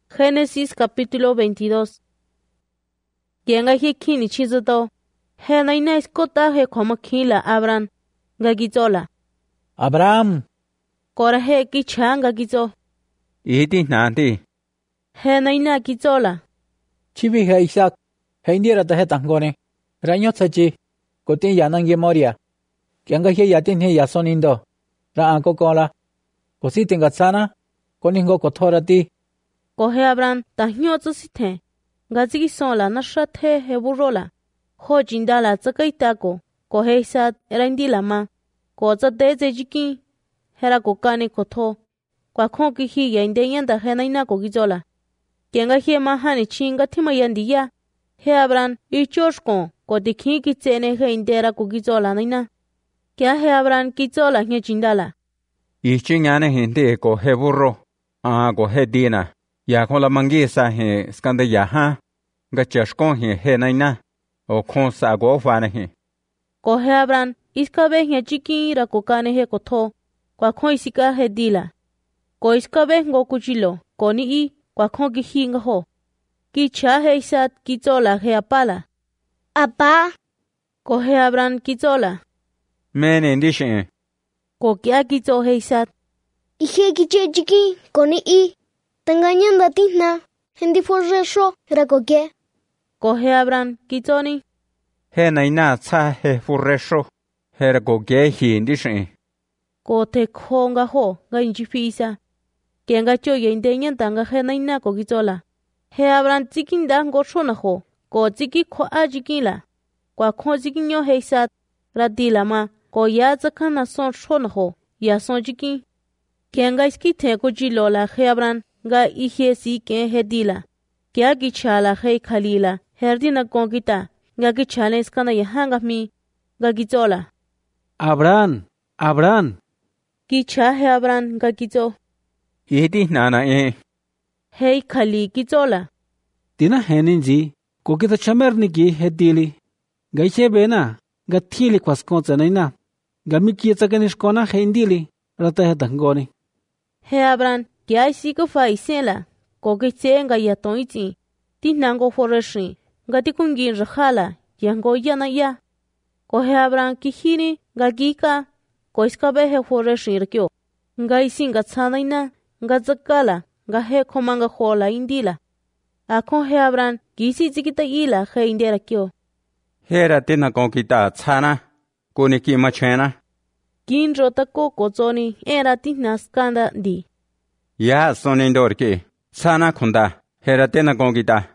Génesis capítulo 22. Kianga hi kini chizoto. He naina iskota he koma kila Abraham. Gagizola. Abraham. Kora he kichanga gizo. Iti nanti. He naina gizola. Chibi he Isaac. He indira ta he tangone. Ranyo tsachi. Kotin yanangi moria. Kianga hi yatin he yasonindo. Ra anko kola. Kosi tinga tsana. Koningo kotorati. Kohe Abraham tahnyo tsusithe. Gazigi sola nashathe he burola. Ho jindala tsakaitako. Kohe Isaac erandila ma. Ko tsateze jiki. Hera kokane kotho. Kwa konki hi yande yanda he naina ko gizola. Kianga hi mahani chinga tima yandiya. He Abraham ichoshko. Ko dikhi ki tsene he indera ko gizola naina. Kya he Abraham gizola nye jindala. Ichi ngane hindi ko he burro. Ko he dina. Ya kola mangisa he skande ya ha. Gachashko he naina. O kon sa go fane he. Ko he Abraham iskabe he chiki ra kokane he kotho. Kwa kon isika he dila. Ko iskabe ngo kuchilo. Ko ni I kwa kon ki hinga ho. Ki cha he Isaac gizola he apala. Apa. Ko he Abraham gizola. Mene ndishe. Ko kya gizo he Isaac. Ihe kiche chiki koni I. Tanganyan datina. Hindi forresho rakoke. Ko he Abraham gizoni. He naina tsa he furresho. He go ge hi ndishe. Ko te konga ho ga injifisa. Kenga cho yende nyantanga he naina ko gizola. He Abraham tikinda ngo shona ho. Ko tiki ko ajikila. Kwa ko zikinyo he Isaac. Radila ma. Ko ya zakana son shona ho. Ya son jiki. Kenga iski te ko jilola he Abraham. Ga ihe si ke he dila. Kya gichala he khalila. Herdina kongita. Ga gichale iskana yahanga mi. Ga gizola. Abraham. Abraham. Gicha he Abraham ga gizo. Iti nana Hey khali gizola. Tina heninji. Kokita chamerniki he dili. Gaiche bena. Ga thili kwaskon naina. Ga miki tsakanishkona he indili. Rata he tangoni. He Abraham. Kya isi ko fa isela. Ko giche nga yaton iti. Tinango foreshi. Nga tikungin rakhala. Yango yana ya. Ko he Abraham kihini. Nga gika. Ko iskabe he foreshi rkyo. Nga isi nga tsanaina. Nga zakala. Nga he komanga hola indila. Akon he Abraham. Gisi zikita ila he indera kyo. Hera tina konkita tsana. Kuni ki machena. Kin rotako kozoni. Era tina skanda di. Ya sonindor ki. Tsana kunda. Hera tina konkita.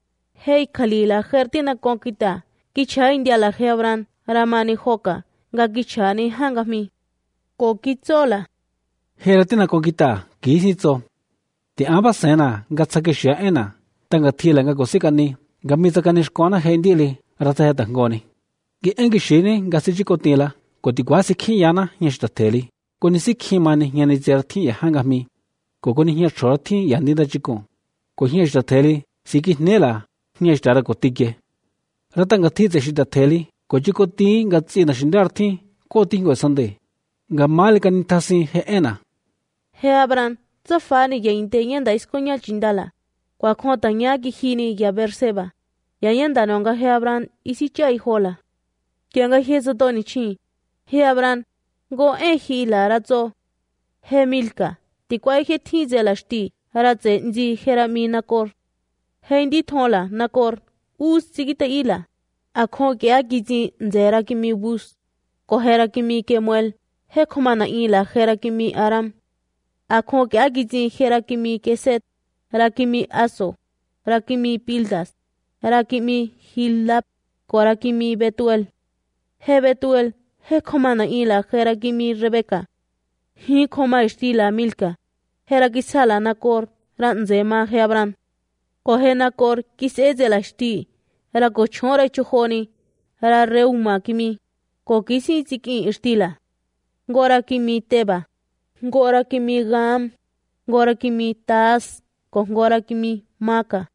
Hey Khalila hertina konkita. Kicha india la he Abraham. Ramani hoka. Nga kicha ni hangami. Ko kizola. Heratina kokita. Kisitso. Ti amba sena. Gatsakishya ena. Tanga thila nga kosikani. Gamizakanishkona he indili. Rata he tangoni. Ki engishini gasichiko tila. Kotikwasi khiyana nyeshtateli. Konisi khimani nyanizerthi yahangami. Kokoni hiya chorthi yandida chiko. Ko hiya shtateli. Siki nela. Hiya shtara kotike. Rata nga thi shtateli. Ko chiko ti nga tsi na shindarthi. Ko tingo sande. Nga malika nitasi he ena. He Abraham. Zafani ya inteyenda iskonya jindala. Kwa konta nyagi hini ya berseba. Ya yenda nonga he Abraham isi chai hola. Kianga he zadoni chi. He Abraham. Go hi la razo. He Milka. Tikwai he tize la shti. Radze nji herami nakor. He indi thola nakor. Us sigita ila. Akho kya gizi nzera kimi bus. Ko hera kimi kemuel. He komana ila hera kimi aram. Akho kya gizi hera kimi keset. Rakimi aso. Rakimi pildas. Rakimi hilap. Korakimi betuel. He betuel. He komana ila hera kimi Rebeka. Hi koma estila Milka. Hera kisala nakor. Ranzema he Abraham. Kohe nakor kiseze la shti. Hera kochore chuhoni. Hera reuma kimi. Ko kisi tsiki estila. Gora kimi teba. Gora kimi gam. Gora kimi tas. Ko gora kimi maka.